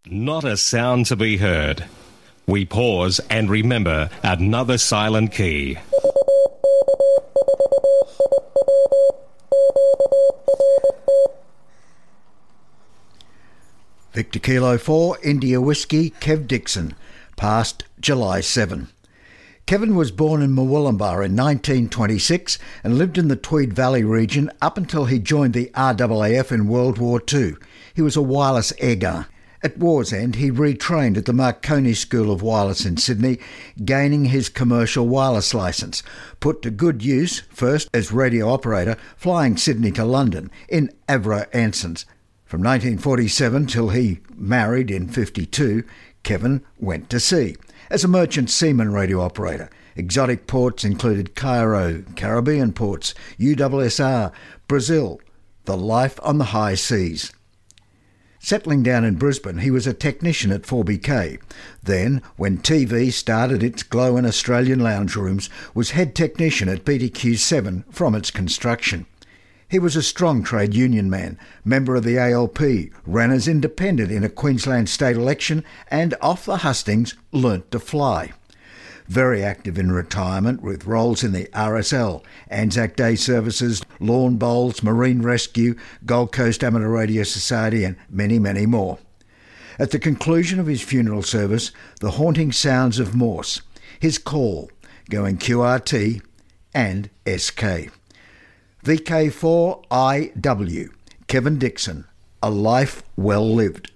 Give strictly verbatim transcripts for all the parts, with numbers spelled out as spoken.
Not a sound to be heard. We pause and remember another silent key. Victor Kilo four, India Whiskey, Kev Dixon, passed July seventh. Kevin was born in Murwillumbah in nineteen twenty-six and lived in the Tweed Valley region up until he joined the R A A F in World War Two. He was a wireless airgunner. At war's end, he retrained at the Marconi School of Wireless in Sydney, gaining his commercial wireless licence, put to good use, first as radio operator, flying Sydney to London in Avro Ansons. From nineteen forty-seven till he married in fifty-two, Kevin went to sea as a merchant seaman radio operator. Exotic ports included Cairo, Caribbean ports, U S S R, Brazil, the life on the high seas. Settling down in Brisbane, he was a technician at four B K. Then, when T V started its glow in Australian lounge rooms, was head technician at B T Q seven from its construction. He was a strong trade union man, member of the A L P, ran as independent in a Queensland state election, and off the hustings learnt to fly. Very active in retirement with roles in the R S L, Anzac Day Services, Lawn Bowls, Marine Rescue, Gold Coast Amateur Radio Society and many, many more. At the conclusion of his funeral service, the haunting sounds of Morse, his call, going Q R T and S K. V K four I W, Kevin Dixon, a life well lived.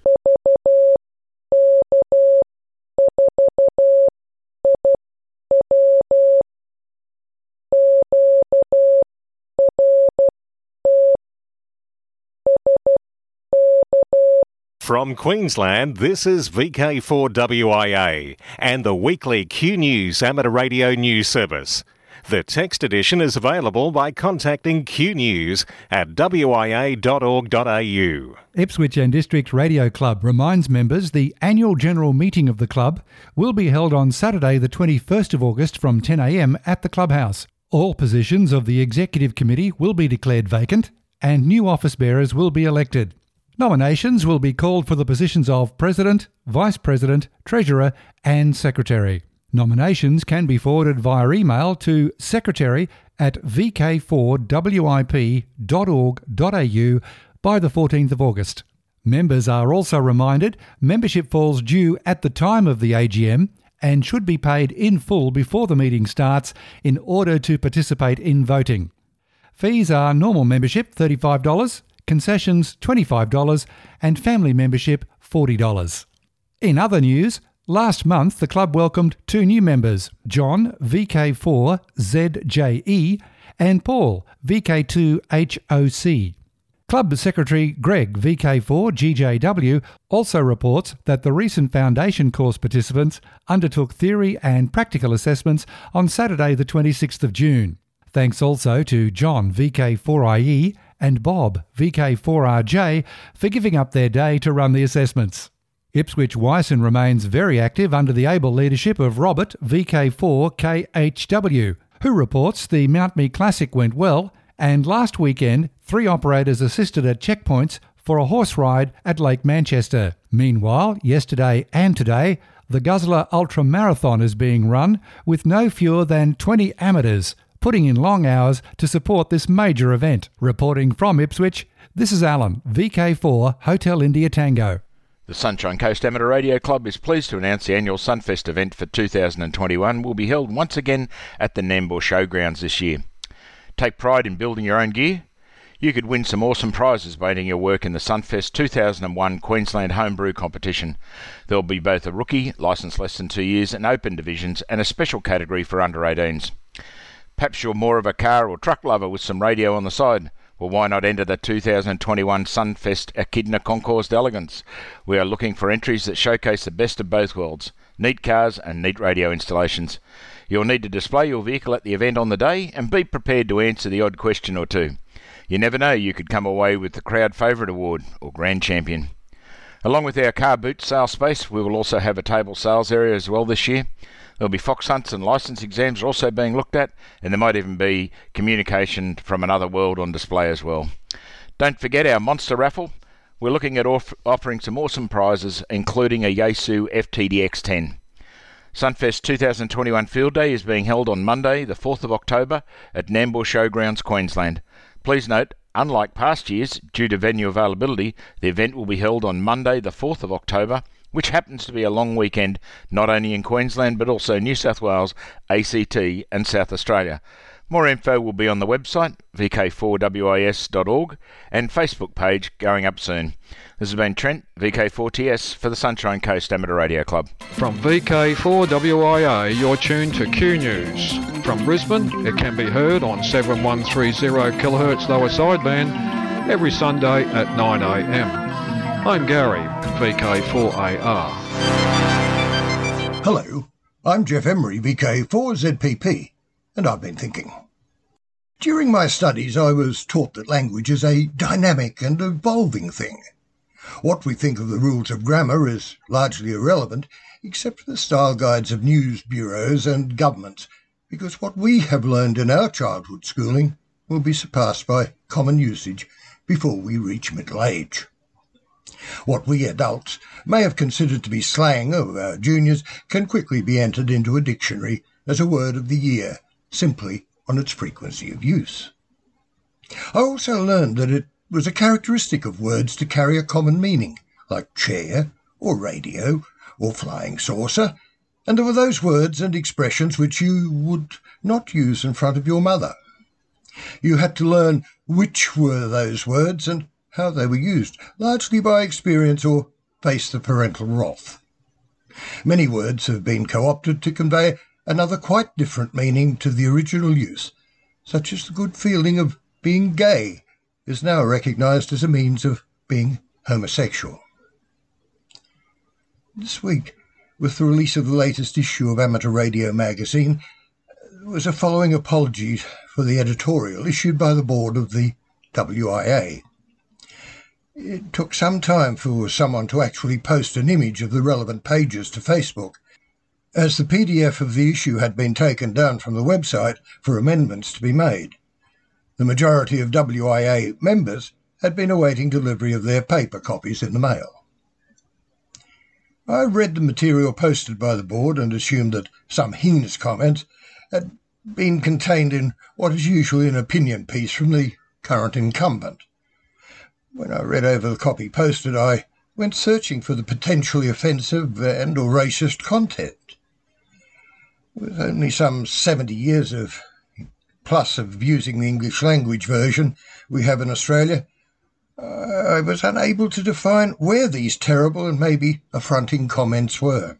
From Queensland, this is V K four W I A and the weekly Q News Amateur Radio News Service. The text edition is available by contacting Q News at w i a dot org dot a u. Ipswich and District Radio Club reminds members the annual general meeting of the club will be held on Saturday the twenty-first of August from ten a m at the clubhouse. All positions of the Executive Committee will be declared vacant and new office bearers will be elected. Nominations will be called for the positions of President, Vice President, Treasurer and Secretary. Nominations can be forwarded via email to secretary at v k four w i p dot org dot a u by the fourteenth of August. Members are also reminded membership falls due at the time of the A G M and should be paid in full before the meeting starts in order to participate in voting. Fees are normal membership thirty-five dollars, concessions twenty-five dollars and family membership forty dollars. In other news, last month the club welcomed two new members, John V K four Z J E and Paul V K two H O C. Club Secretary Greg V K four G J W also reports that the recent foundation course participants undertook theory and practical assessments on Saturday the twenty-sixth of June. Thanks also to John V K four I E and Bob V K four R J for giving up their day to run the assessments. Ipswich Wyson remains very active under the able leadership of Robert V K four K H W, who reports the Mount Me Classic went well and last weekend three operators assisted at checkpoints for a horse ride at Lake Manchester. Meanwhile, yesterday and today, the Guzzler Ultra Marathon is being run with no fewer than twenty amateurs, putting in long hours to support this major event. Reporting from Ipswich, this is Alan, V K four Hotel India Tango. The Sunshine Coast Amateur Radio Club is pleased to announce the annual Sunfest event for two thousand twenty-one will be held once again at the Nambour Showgrounds this year. Take pride in building your own gear. You could win some awesome prizes by entering your work in the Sunfest two thousand one Queensland Homebrew Competition. There will be both a rookie, licensed less than two years, and open divisions, and a special category for under eighteens. Perhaps you're more of a car or truck lover with some radio on the side. Well, why not enter the two thousand twenty-one Sunfest Echidna Concours d'Elegance? We are looking for entries that showcase the best of both worlds, neat cars and neat radio installations. You'll need to display your vehicle at the event on the day and be prepared to answer the odd question or two. You never know, you could come away with the Crowd Favourite Award or Grand Champion. Along with our car boot sale space, we will also have a table sales area as well this year. There'll be fox hunts and licence exams are also being looked at, and there might even be communication from another world on display as well. Don't forget our monster raffle. we're looking at off- offering some awesome prizes, including a Yaesu F T D X ten. Sunfest twenty twenty-one Field Day is being held on Monday, the fourth of October, at Nambour Showgrounds, Queensland. Please note, unlike past years, due to venue availability, the event will be held on Monday, the fourth of October, which happens to be a long weekend not only in Queensland but also New South Wales, A C T and South Australia. More info will be on the website, v k four w i s dot org, and Facebook page going up soon. This has been Trent, V K four T S, for the Sunshine Coast Amateur Radio Club. From V K four W I A, you're tuned to Q News. From Brisbane, it can be heard on seven one three zero kilohertz lower sideband every Sunday at nine a m. I'm Gary, V K four A R. Hello, I'm Jeff Emery, V K four Z P P, and I've been thinking. During my studies, I was taught that language is a dynamic and evolving thing. What we think of the rules of grammar is largely irrelevant, except for the style guides of news bureaus and governments, because what we have learned in our childhood schooling will be surpassed by common usage before we reach middle age. What we adults may have considered to be slang of our juniors can quickly be entered into a dictionary as a word of the year, simply on its frequency of use. I also learned that it was a characteristic of words to carry a common meaning, like chair, or radio, or flying saucer, and there were those words and expressions which you would not use in front of your mother. You had to learn which were those words and how they were used, largely by experience or face the parental wrath. Many words have been co-opted to convey another quite different meaning to the original use, such as the good feeling of being gay is now recognised as a means of being homosexual. This week, with the release of the latest issue of Amateur Radio magazine, there was a following apology for the editorial issued by the board of the W I A. It took some time for someone to actually post an image of the relevant pages to Facebook, as the P D F of the issue had been taken down from the website for amendments to be made. The majority of W I A members had been awaiting delivery of their paper copies in the mail. I read the material posted by the board and assumed that some heinous comments had been contained in what is usually an opinion piece from the current incumbent. When I read over the copy posted, I went searching for the potentially offensive and or racist content. With only some seventy years of plus of using the English language version we have in Australia, I was unable to define where these terrible and maybe affronting comments were.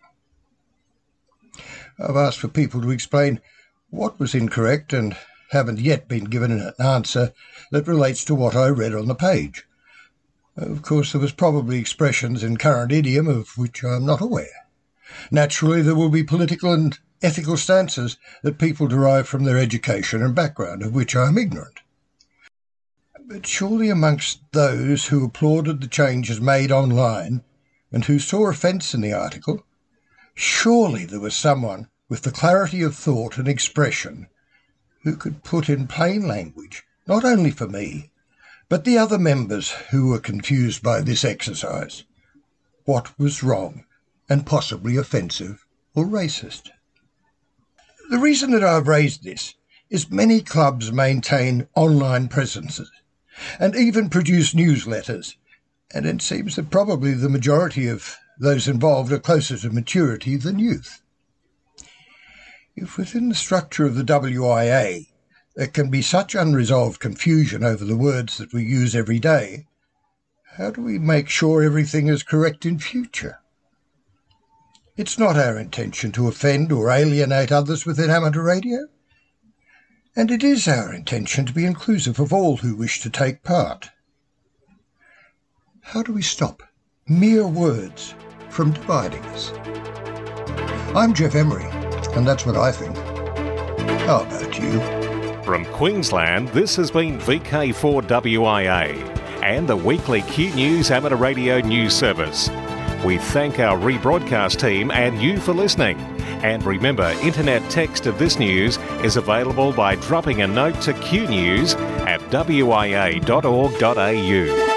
I've asked for people to explain what was incorrect and haven't yet been given an answer that relates to what I read on the page. Of course, there was probably expressions in current idiom of which I am not aware. Naturally, there will be political and ethical stances that people derive from their education and background, of which I am ignorant. But surely amongst those who applauded the changes made online and who saw offence in the article, surely there was someone with the clarity of thought and expression who could put in plain language, not only for me, but the other members who were confused by this exercise, what was wrong and possibly offensive or racist. The reason that I've raised this is many clubs maintain online presences and even produce newsletters, and it seems that probably the majority of those involved are closer to maturity than youth. If within the structure of the W I A there can be such unresolved confusion over the words that we use every day, how do we make sure everything is correct in future? It's not our intention to offend or alienate others within amateur radio, and it is our intention to be inclusive of all who wish to take part. How do we stop mere words from dividing us? I'm Jeff Emery, and that's what I think. How about you? From Queensland, this has been V K four W I A and the weekly Q News Amateur Radio News Service. We thank our rebroadcast team and you for listening. And remember, internet text of this news is available by dropping a note to Q News at w i a dot org dot a u.